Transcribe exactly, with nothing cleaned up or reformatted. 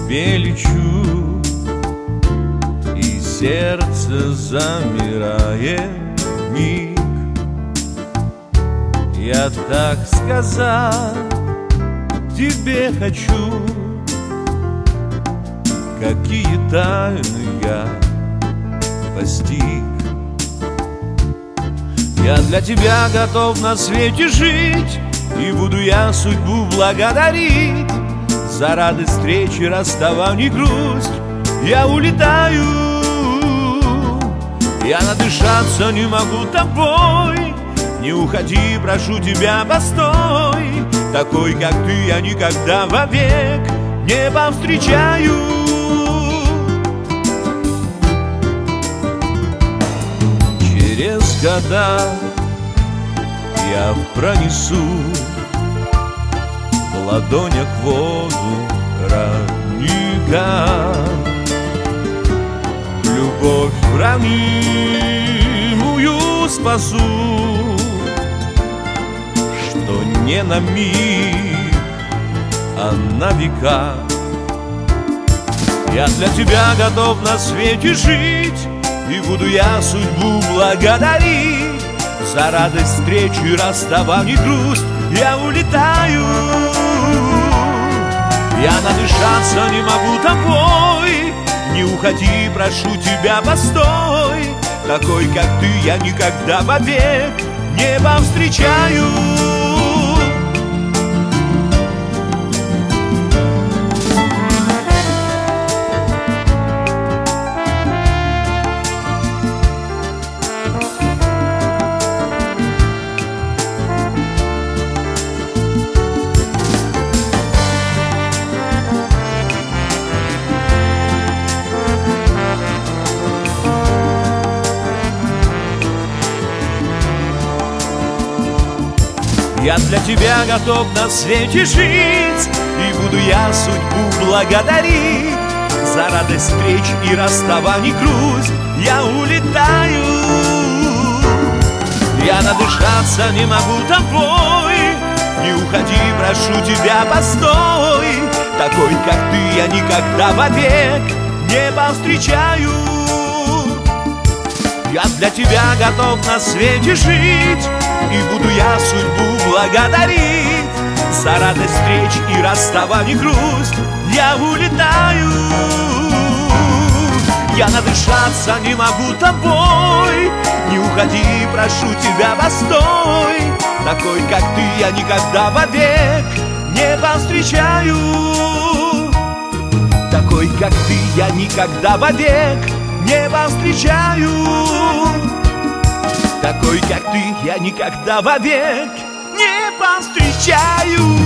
тебе лечу, и сердце замирает миг. Я так сказать тебе хочу, какие тайны я постиг. Я для тебя готов на свете жить, и буду я судьбу благодарить за радость встречи, расставаний, грусть. Я улетаю, я надышаться не могу тобой. Не уходи, прошу тебя, постой. Такой, как ты, я никогда вовек не повстречаю. Через года я пронесу в ладонях воду родника. Любовь ранимую спасу, что не на миг, а на века. Я для тебя готов на свете жить, и буду я судьбу благодарить за радость встречи, расставаний, грусть. Я улетаю, я надышаться не могу тобой. Не уходи, прошу тебя, постой. Такой, как ты, я никогда вовек не повстречаю. Я для тебя готов на свете жить, и буду я судьбу благодарить за радость встреч и расставаний, грусть. Я улетаю, я надышаться не могу тобой. Не уходи, прошу тебя, постой. Такой, как ты, я никогда вовек не повстречаю. Я для тебя готов на свете жить, и буду я судьбу благодарить за радость встреч и расставаний, грусть. Я улетаю, я надышаться не могу тобой. Не уходи, прошу тебя, постой. Такой, как ты, я никогда вовек не повстречаю. Такой, как ты, я никогда вовек не повстречаю. Такой, как ты, я никогда вовек не повстречаю.